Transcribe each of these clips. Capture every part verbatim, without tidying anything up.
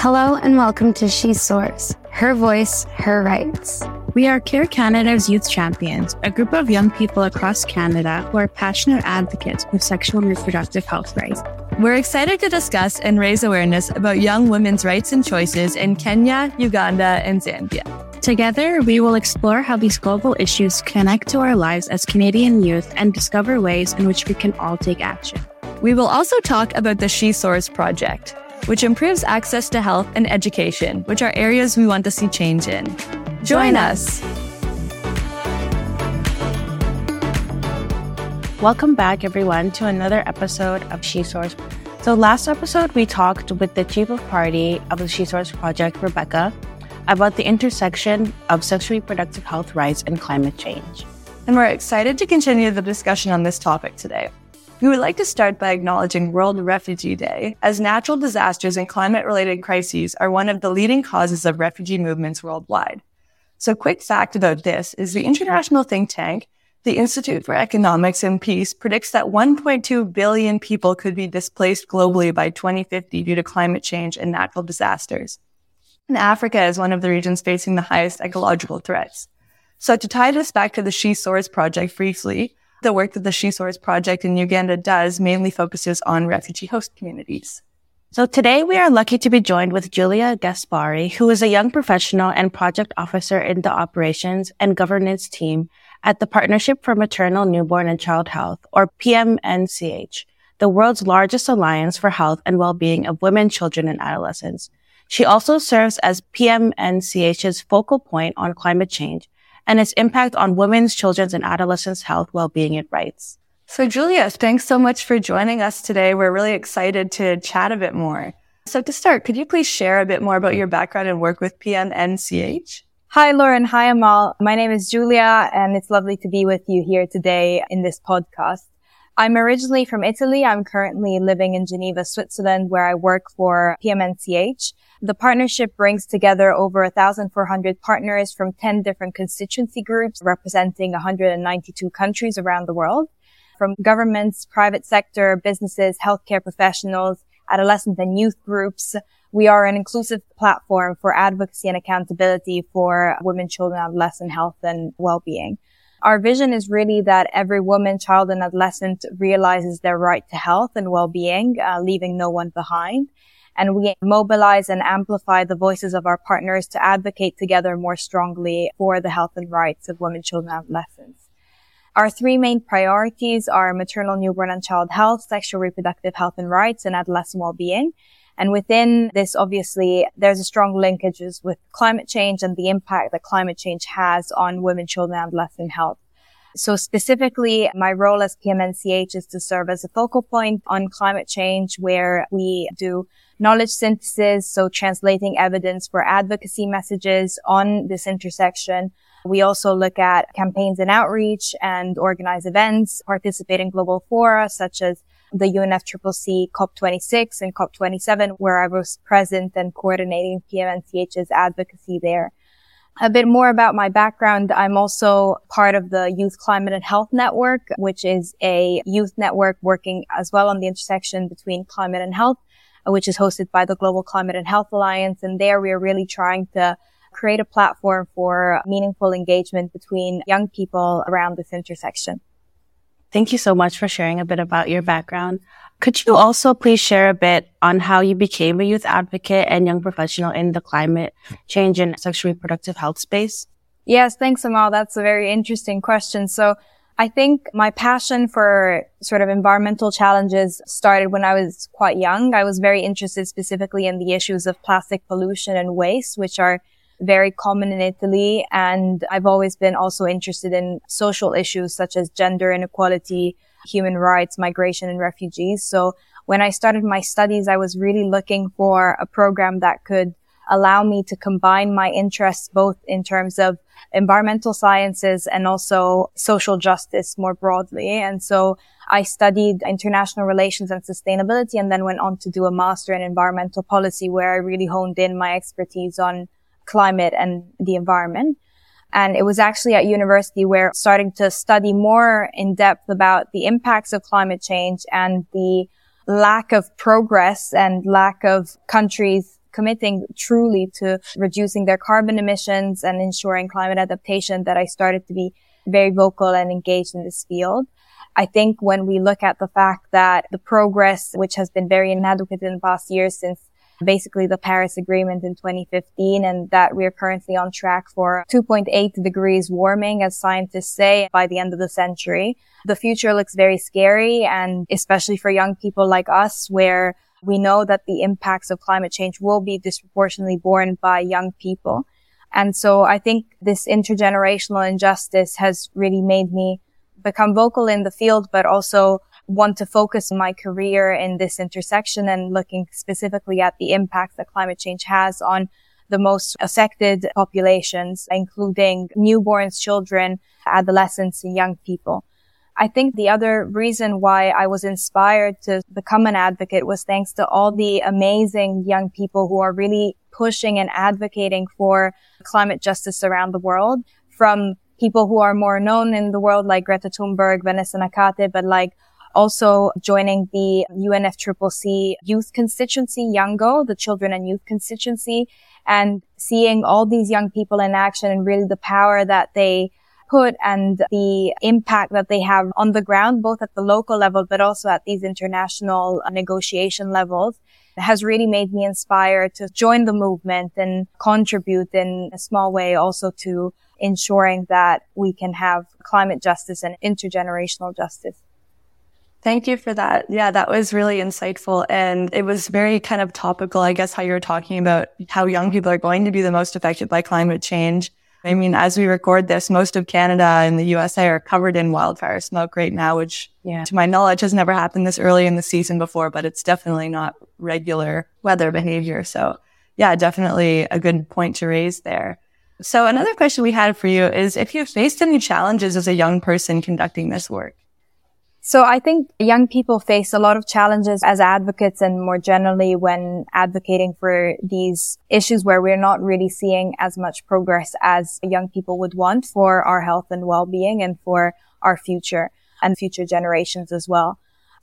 Hello and welcome to She Soars, her voice, her rights. We are Care Canada's Youth Champions, a group of young people across Canada who are passionate advocates for sexual and reproductive health rights. We're excited to discuss and raise awareness about young women's rights and choices in Kenya, Uganda, and Zambia. Together, we will explore how these global issues connect to our lives as Canadian youth and discover ways in which we can all take action. We will also talk about the She Soars project, which improves access to health and education, which are areas we want to see change in. Join us! Welcome back, everyone, to another episode of She Soars. So last episode, we talked with the Chief of Party of the She Soars project, Rebecca, about the intersection of sexual reproductive health rights and climate change. And we're excited to continue the discussion on this topic today. We would like to start by acknowledging World Refugee Day, as natural disasters and climate-related crises are one of the leading causes of refugee movements worldwide. So a quick fact about this is the international think tank, the Institute for Economics and Peace, predicts that one point two billion people could be displaced globally by twenty fifty due to climate change and natural disasters. And Africa is one of the regions facing the highest ecological threats. So to tie this back to the She Soars project briefly, the work that the She Soars project in Uganda does mainly focuses on refugee host communities. So today we are lucky to be joined with Julia Gaspari, who is a young professional and project officer in the operations and governance team at the Partnership for Maternal, Newborn and Child Health, or P M N C H, the world's largest alliance for health and well-being of women, children, and adolescents. She also serves as P M N C H's focal point on climate change and its impact on women's, children's, and adolescents' health, well-being, and rights. So Julia, thanks so much for joining us today. We're really excited to chat a bit more. So to start, could you please share a bit more about your background and work with P M N C H? Hi, Lauren. Hi, Amal. My name is Julia, and it's lovely to be with you here today in this podcast. I'm originally from Italy. I'm currently living in Geneva, Switzerland, where I work for P M N C H. The partnership brings together over one thousand four hundred partners from ten different constituency groups representing one hundred ninety-two countries around the world, from governments, private sector, businesses, healthcare professionals, adolescent and youth groups. We are an inclusive platform for advocacy and accountability for women, children, adolescent health and well-being. Our vision is really that every woman, child, and adolescent realizes their right to health and well-being, uh, leaving no one behind. And we mobilize and amplify the voices of our partners to advocate together more strongly for the health and rights of women, children, and adolescents. Our three main priorities are maternal, newborn, and child health, sexual reproductive health and rights, and adolescent well-being. And within this, obviously, there's a strong linkages with climate change and the impact that climate change has on women, children, and adolescent health. So specifically, my role as P M N C H is to serve as a focal point on climate change, where we do knowledge synthesis, so translating evidence for advocacy messages on this intersection. We also look at campaigns and outreach and organize events, participate in global fora such as the U N F C C C COP twenty-six and COP twenty-seven, where I was present and coordinating P M N C H's advocacy there. A bit more about my background. I'm also part of the Youth Climate and Health Network, which is a youth network working as well on the intersection between climate and health, which is hosted by the Global Climate and Health Alliance. And there we are really trying to create a platform for meaningful engagement between young people around this intersection. Thank you so much for sharing a bit about your background. Could you also please share a bit on how you became a youth advocate and young professional in the climate change and sexual reproductive health space? Yes, thanks, Amal. That's a very interesting question. So I think my passion for sort of environmental challenges started when I was quite young. I was very interested specifically in the issues of plastic pollution and waste, which are very common in Italy. And I've always been also interested in social issues such as gender inequality, human rights, migration, and refugees. So when I started my studies, I was really looking for a program that could allow me to combine my interests both in terms of environmental sciences and also social justice more broadly. And so I studied international relations and sustainability and then went on to do a master in environmental policy, where I really honed in my expertise on climate and the environment. And it was actually at university where starting to study more in depth about the impacts of climate change and the lack of progress and lack of countries committing truly to reducing their carbon emissions and ensuring climate adaptation that I started to be very vocal and engaged in this field. I think when we look at the fact that the progress, which has been very inadequate in the past years since basically the Paris Agreement in twenty fifteen, and that we are currently on track for two point eight degrees warming, as scientists say, by the end of the century, the future looks very scary, and especially for young people like us, where we know that the impacts of climate change will be disproportionately borne by young people. And so I think this intergenerational injustice has really made me become vocal in the field, but also want to focus my career in this intersection and looking specifically at the impact that climate change has on the most affected populations, including newborns, children, adolescents, and young people. I think the other reason why I was inspired to become an advocate was thanks to all the amazing young people who are really pushing and advocating for climate justice around the world, from people who are more known in the world like Greta Thunberg, Vanessa Nakate, but like also joining the U N F C C C youth constituency, Youngo, the children and youth constituency, and seeing all these young people in action and really the power that they put and the impact that they have on the ground, both at the local level, but also at these international negotiation levels, has really made me inspired to join the movement and contribute in a small way also to ensuring that we can have climate justice and intergenerational justice. Thank you for that. Yeah, that was really insightful. And it was very kind of topical, I guess, how you were talking about how young people are going to be the most affected by climate change. I mean, as we record this, most of Canada and the U S A are covered in wildfire smoke right now, which yeah. to my knowledge has never happened this early in the season before, but it's definitely not regular weather behavior. So yeah, definitely a good point to raise there. So another question we had for you is if you've faced any challenges as a young person conducting this work. So I think young people face a lot of challenges as advocates and more generally when advocating for these issues where we're not really seeing as much progress as young people would want for our health and well-being and for our future and future generations as well.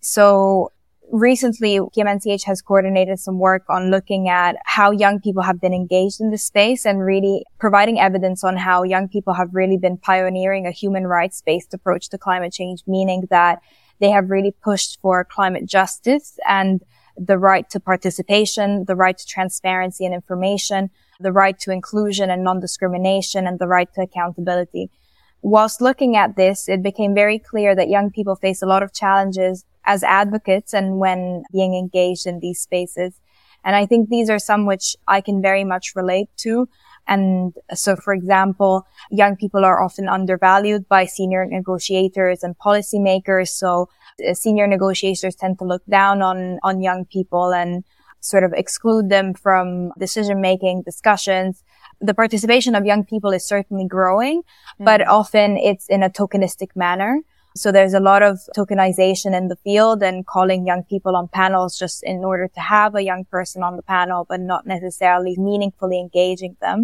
So recently, P M N C H has coordinated some work on looking at how young people have been engaged in this space and really providing evidence on how young people have really been pioneering a human rights-based approach to climate change, meaning that they have really pushed for climate justice and the right to participation, the right to transparency and information, the right to inclusion and non-discrimination, and the right to accountability. Whilst looking at this, it became very clear that young people face a lot of challenges as advocates and when being engaged in these spaces. And I think these are some which I can very much relate to. And so, for example, young people are often undervalued by senior negotiators and policymakers. So uh, senior negotiators tend to look down on, on young people and sort of exclude them from decision-making discussions. The participation of young people is certainly growing, mm-hmm. but often it's in a tokenistic manner. So there's a lot of tokenization in the field and calling young people on panels just in order to have a young person on the panel, but not necessarily meaningfully engaging them.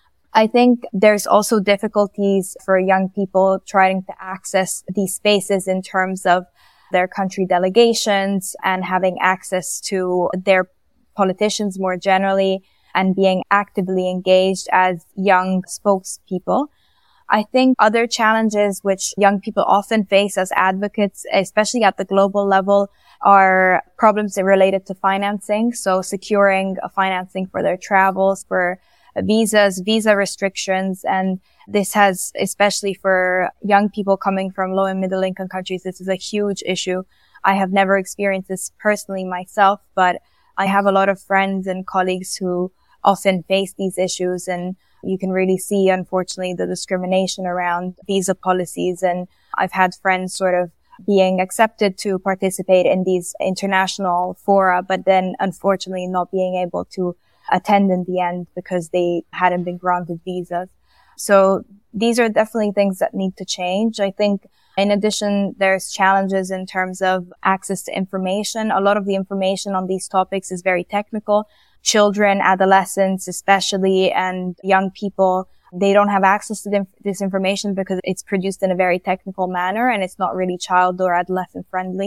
I think there's also difficulties for young people trying to access these spaces in terms of their country delegations and having access to their politicians more generally and being actively engaged as young spokespeople. I think other challenges which young people often face as advocates, especially at the global level, are problems related to financing. So securing financing for their travels, for visas, visa restrictions. And this has, especially for young people coming from low and middle income countries, this is a huge issue. I have never experienced this personally myself, but I have a lot of friends and colleagues who often face these issues, and you can really see, unfortunately, the discrimination around visa policies. And I've had friends sort of being accepted to participate in these international fora, but then unfortunately not being able to attend in the end because they hadn't been granted visas. So these are definitely things that need to change. I think in addition, there's challenges in terms of access to information. A lot of the information on these topics is very technical. Children, adolescents especially, and young people, they don't have access to this information because it's produced in a very technical manner and it's not really child or adolescent friendly.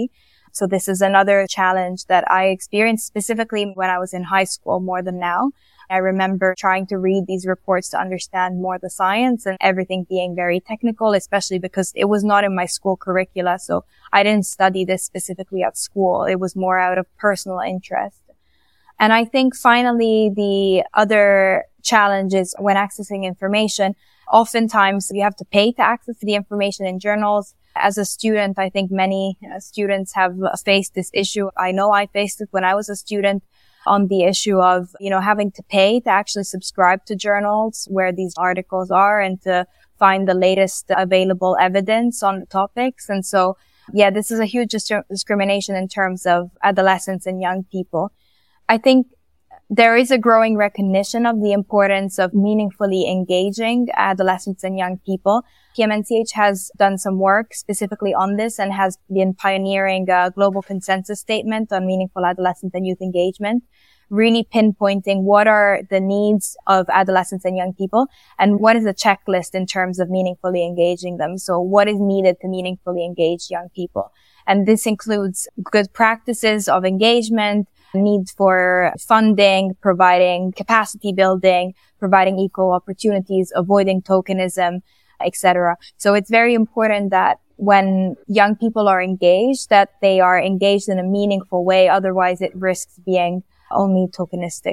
So this is another challenge that I experienced specifically when I was in high school more than now. I remember trying to read these reports to understand more the science and everything being very technical, especially because it was not in my school curricula. So I didn't study this specifically at school. It was more out of personal interest. And I think finally the other challenge is when accessing information, oftentimes you have to pay to access the information in journals. As a student, I think many uh, students have faced this issue. I know I faced it when I was a student on the issue of, you know, having to pay to actually subscribe to journals where these articles are and to find the latest available evidence on the topics. And so, yeah, this is a huge dis- discrimination in terms of adolescents and young people. I think there is a growing recognition of the importance of meaningfully engaging adolescents and young people. P M N C H has done some work specifically on this and has been pioneering a global consensus statement on meaningful adolescent and youth engagement, really pinpointing what are the needs of adolescents and young people and what is the checklist in terms of meaningfully engaging them. So what is needed to meaningfully engage young people? And this includes good practices of engagement, needs for funding, providing capacity building, providing equal opportunities, avoiding tokenism, et cetera. So it's very important that when young people are engaged, that they are engaged in a meaningful way. Otherwise, it risks being only tokenistic.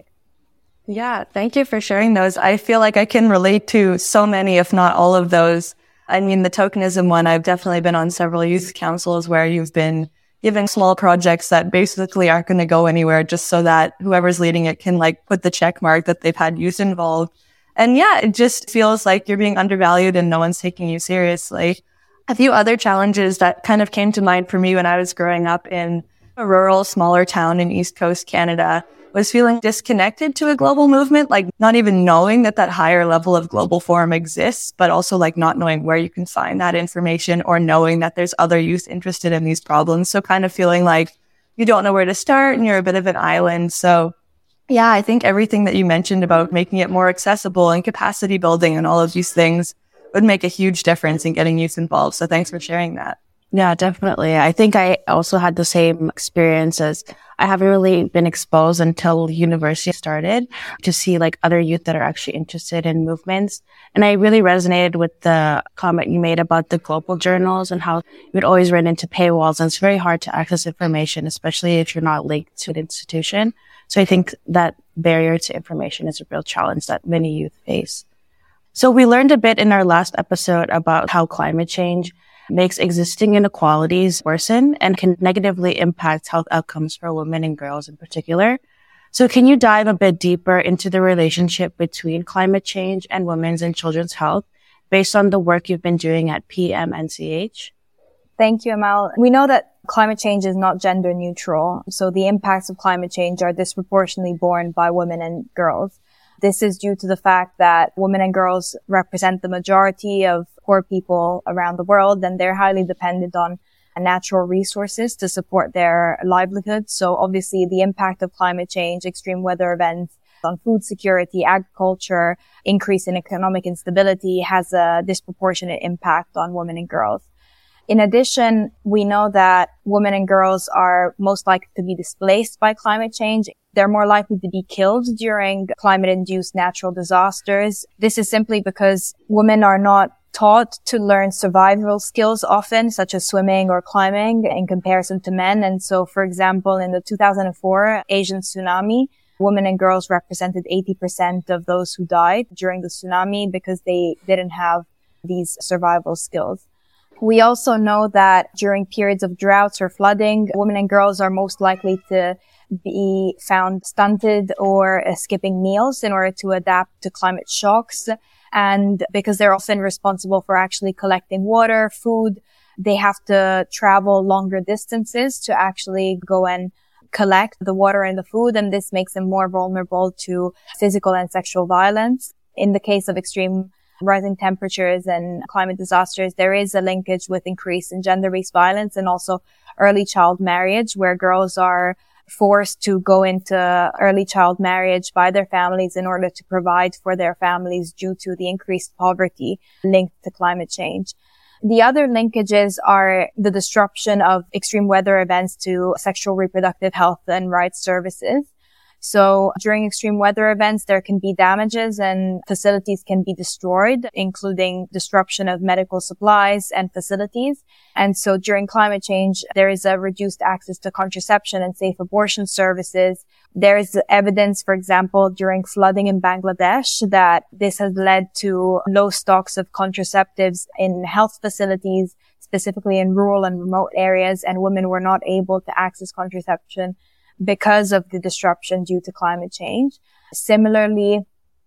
Yeah, thank you for sharing those. I feel like I can relate to so many, if not all of those. I mean, the tokenism one, I've definitely been on several youth councils where you've been given small projects that basically aren't going to go anywhere just so that whoever's leading it can like put the check mark that they've had youth involved. And yeah, it just feels like you're being undervalued and no one's taking you seriously. A few other challenges that kind of came to mind for me when I was growing up in a rural, smaller town in East Coast Canada was feeling disconnected to a global movement, like not even knowing that that higher level of global forum exists, but also like not knowing where you can find that information or knowing that there's other youth interested in these problems. So kind of feeling like you don't know where to start and you're a bit of an island. So yeah, I think everything that you mentioned about making it more accessible and capacity building and all of these things would make a huge difference in getting youth involved. So thanks for sharing that. Yeah, definitely. I think I also had the same experience as I haven't really been exposed until university started to see like other youth that are actually interested in movements. And I really resonated with the comment you made about the global journals and how you'd always run into paywalls and it's very hard to access information, especially if you're not linked to an institution. So I think that barrier to information is a real challenge that many youth face. So we learned a bit in our last episode about how climate change makes existing inequalities worsen and can negatively impact health outcomes for women and girls in particular. So can you dive a bit deeper into the relationship between climate change and women's and children's health based on the work you've been doing at P M N C H? Thank you, Amal. We know that climate change is not gender neutral, so the impacts of climate change are disproportionately borne by women and girls. This is due to the fact that women and girls represent the majority of poor people around the world, and they're highly dependent on natural resources to support their livelihoods. So obviously the impact of climate change, extreme weather events on food security, agriculture, increase in economic instability has a disproportionate impact on women and girls. In addition, we know that women and girls are most likely to be displaced by climate change. They're more likely to be killed during climate-induced natural disasters. This is simply because women are not taught to learn survival skills often, such as swimming or climbing, in comparison to men. And so, for example, in the two thousand four Asian tsunami, women and girls represented eighty percent of those who died during the tsunami because they didn't have these survival skills. We also know that during periods of droughts or flooding, women and girls are most likely to be found stunted or uh, skipping meals in order to adapt to climate shocks. And because they're often responsible for actually collecting water, food, they have to travel longer distances to actually go and collect the water and the food. And this makes them more vulnerable to physical and sexual violence. In the case of extreme rising temperatures and climate disasters, there is a linkage with increase in gender-based violence and also early child marriage, where girls are forced to go into early child marriage by their families in order to provide for their families due to the increased poverty linked to climate change. The other linkages are the disruption of extreme weather events to sexual reproductive health and rights services. So during extreme weather events, there can be damages and facilities can be destroyed, including disruption of medical supplies and facilities. And so during climate change, there is a reduced access to contraception and safe abortion services. There is evidence, for example, during flooding in Bangladesh, that this has led to low stocks of contraceptives in health facilities, specifically in rural and remote areas, and women were not able to access contraception because of the disruption due to climate change. Similarly,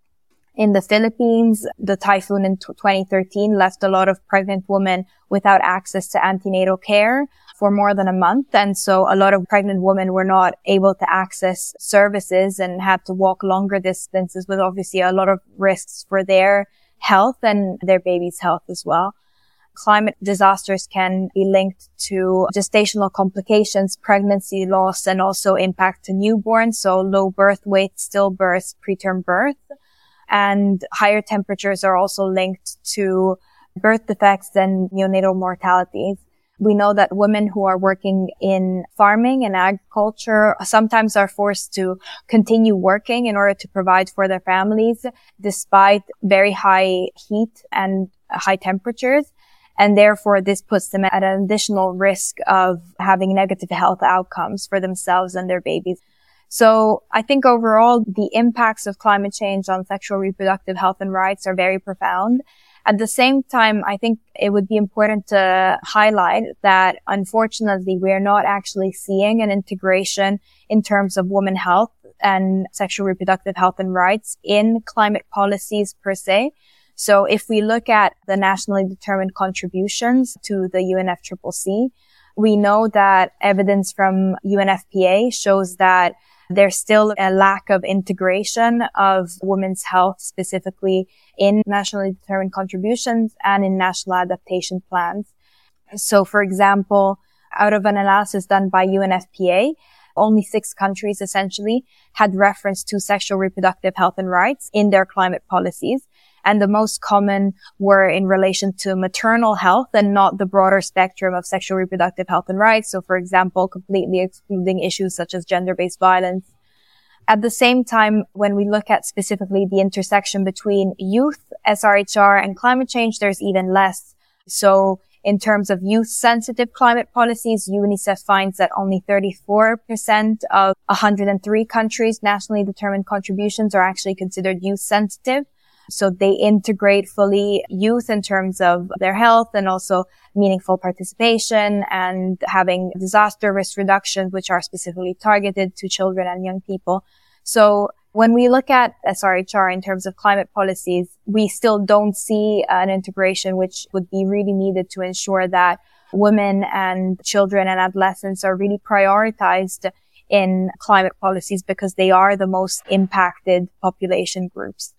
in the Philippines, the typhoon in twenty thirteen left a lot of pregnant women without access to antenatal care for more than a month. And so a lot of pregnant women were not able to access services and had to walk longer distances, with obviously a lot of risks for their health and their baby's health as well. Climate disasters can be linked to gestational complications, pregnancy loss, and also impact to newborns. So low birth weight, stillbirth, preterm birth. And higher temperatures are also linked to birth defects and neonatal mortalities. We know that women who are working in farming and agriculture sometimes are forced to continue working in order to provide for their families despite very high heat and high temperatures. And therefore, this puts them at an additional risk of having negative health outcomes for themselves and their babies. So I think overall, the impacts of climate change on sexual reproductive health and rights are very profound. At the same time, I think it would be important to highlight that, unfortunately, we are not actually seeing an integration in terms of women health and sexual reproductive health and rights in climate policies per se. So if we look at the nationally determined contributions to the U N F C C C, we know that evidence from U N F P A shows that there's still a lack of integration of women's health, specifically in nationally determined contributions and in national adaptation plans. So, for example, out of an analysis done by U N F P A, only six countries essentially had reference to sexual reproductive health and rights in their climate policies. And the most common were in relation to maternal health and not the broader spectrum of sexual reproductive health and rights. So, for example, completely excluding issues such as gender-based violence. At the same time, when we look at specifically the intersection between youth, S R H R, and climate change, there's even less. So, in terms of youth-sensitive climate policies, UNICEF finds that only thirty-four percent of one hundred three countries' nationally determined contributions are actually considered youth-sensitive. So they integrate fully youth in terms of their health and also meaningful participation and having disaster risk reductions, which are specifically targeted to children and young people. So when we look at S R H R in terms of climate policies, we still don't see an integration which would be really needed to ensure that women and children and adolescents are really prioritized in climate policies because they are the most impacted population groups.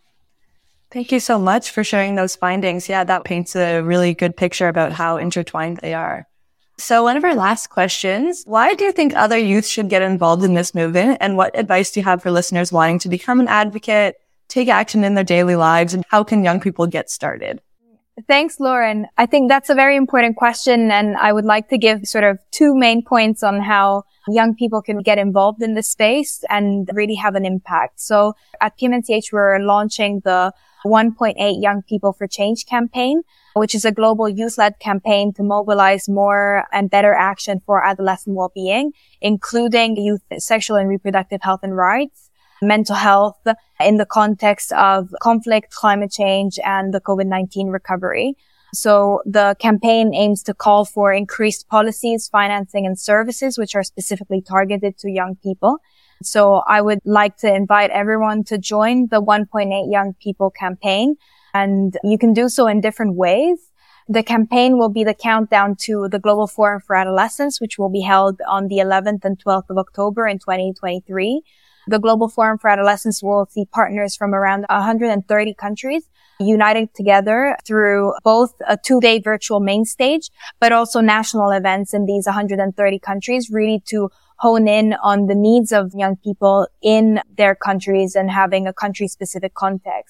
Thank you so much for sharing those findings. Yeah, that paints a really good picture about how intertwined they are. So one of our last questions, why do you think other youth should get involved in this movement? And what advice do you have for listeners wanting to become an advocate, take action in their daily lives? And how can young people get started? Thanks, Lauren. I think that's a very important question. And I would like to give sort of two main points on how young people can get involved in this space and really have an impact. So at P M N C H, we're launching the one point eight Young People for Change campaign, which is a global youth-led campaign to mobilize more and better action for adolescent well-being, including youth sexual and reproductive health and rights, mental health in the context of conflict, climate change, and the COVID nineteen recovery. So the campaign aims to call for increased policies, financing, and services which are specifically targeted to young people. So I would like to invite everyone to join the one point eight Young People campaign, and you can do so in different ways. The campaign will be the countdown to the Global Forum for Adolescence, which will be held on the eleventh and twelfth of October in twenty twenty-three. The Global Forum for Adolescence will see partners from around one hundred thirty countries united together through both a two-day virtual main stage, but also national events in these one hundred thirty countries, really to hone in on the needs of young people in their countries and having a country-specific context.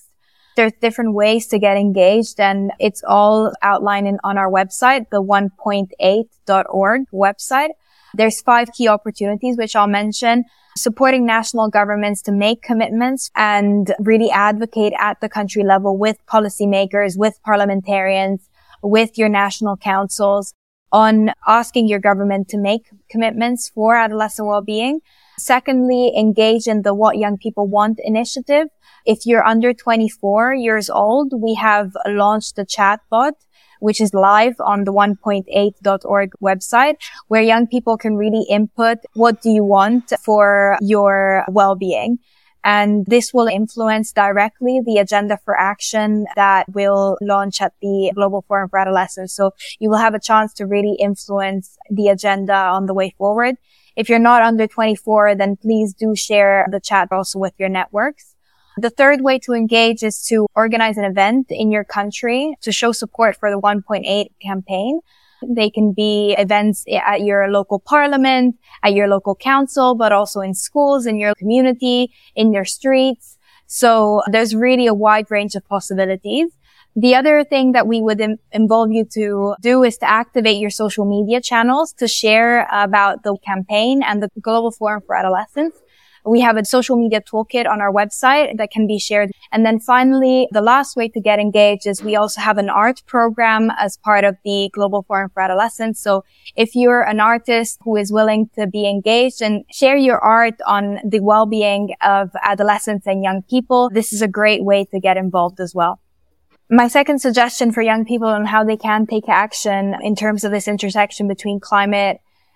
There's different ways to get engaged, and it's all outlined in, on our website, the one point eight dot org website. There's five key opportunities, which I'll mention. Supporting national governments to make commitments and really advocate at the country level with policymakers, with parliamentarians, with your national councils on asking your government to make commitments for adolescent well-being. Secondly, engage in the What Young People Want initiative. If you're under twenty-four years old, we have launched a chatbot, which is live on the one point eight dot org website, where young people can really input, what do you want for your well-being? And this will influence directly the agenda for action that will launch at the Global Forum for Adolescents. So you will have a chance to really influence the agenda on the way forward. If you're not under twenty-four, then please do share the chat also with your networks. The third way to engage is to organize an event in your country to show support for the one point eight campaign. They can be events at your local parliament, at your local council, but also in schools, in your community, in your streets. So there's really a wide range of possibilities. The other thing that we would im- involve you to do is to activate your social media channels to share about the campaign and the Global Forum for Adolescents. We have a social media toolkit on our website that can be shared. And then finally, the last way to get engaged is we also have an art program as part of the Global Forum for Adolescents. So if you're an artist who is willing to be engaged and share your art on the well-being of adolescents and young people, this is a great way to get involved as well. My second suggestion for young people on how they can take action in terms of this intersection between climate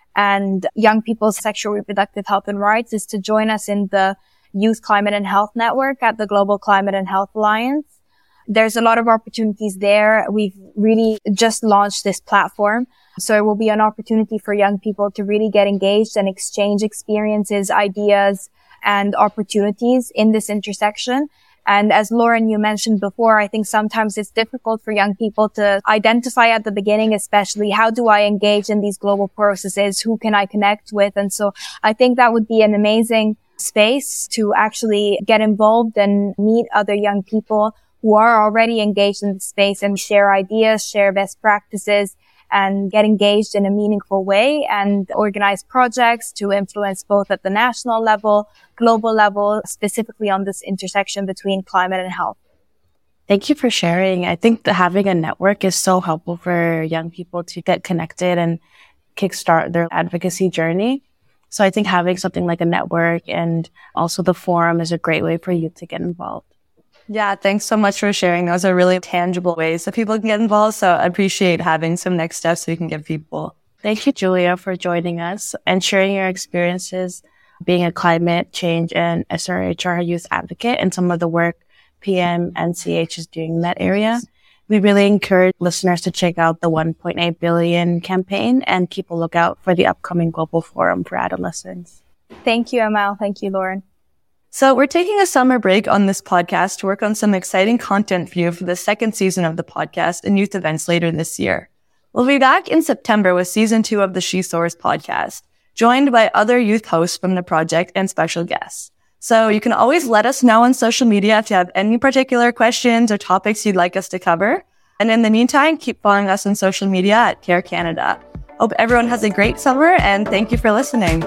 and young people's sexual reproductive health and rights is to join us in the Youth Climate and Health Network at the Global Climate and Health Alliance. There's a lot of opportunities there. We've really just launched this platform. So it will be an opportunity for young people to really get engaged and exchange experiences, ideas, and opportunities in this intersection. And as Lauren, you mentioned before, I think sometimes it's difficult for young people to identify at the beginning, especially how do I engage in these global processes? Who can I connect with? And so I think that would be an amazing space to actually get involved and meet other young people who are already engaged in the space and share ideas, share best practices, and get engaged in a meaningful way and organize projects to influence both at the national level, global level, specifically on this intersection between climate and health. Thank you for sharing. I think that having a network is so helpful for young people to get connected and kickstart their advocacy journey. So I think having something like a network and also the forum is a great way for you to get involved. Yeah, thanks so much for sharing. Those are really tangible ways that people can get involved. So I appreciate having some next steps we can give people. Thank you, Julia, for joining us and sharing your experiences being a climate change and S R H R youth advocate and some of the work P M N C H is doing in that area. We really encourage listeners to check out the one point eight billion campaign and keep a lookout for the upcoming Global Forum for Adolescents. Thank you, Amal. Thank you, Lauren. So we're taking a summer break on this podcast to work on some exciting content for you for the second season of the podcast and youth events later this year. We'll be back in September with season two of the She Soars podcast, joined by other youth hosts from the project and special guests. So you can always let us know on social media if you have any particular questions or topics you'd like us to cover. And in the meantime, keep following us on social media at Care Canada. Hope everyone has a great summer and thank you for listening.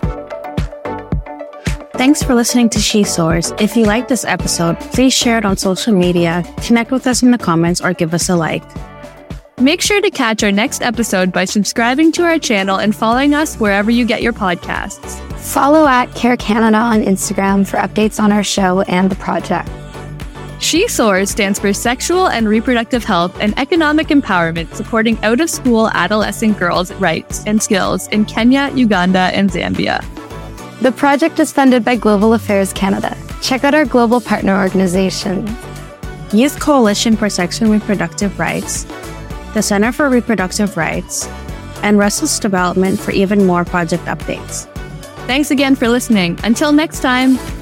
Thanks for listening to She Soars. If you like this episode, please share it on social media, connect with us in the comments, or give us a like. Make sure to catch our next episode by subscribing to our channel and following us wherever you get your podcasts. Follow at Care Canada on Instagram for updates on our show and the project. She Soars stands for Sexual and Reproductive Health and Economic Empowerment, supporting out-of-school adolescent girls' rights and skills in Kenya, Uganda, and Zambia. The project is funded by Global Affairs Canada. Check out our global partner organizations: Youth Coalition for Sexual and Reproductive Rights, the Center for Reproductive Rights, and Restless Development for even more project updates. Thanks again for listening. Until next time.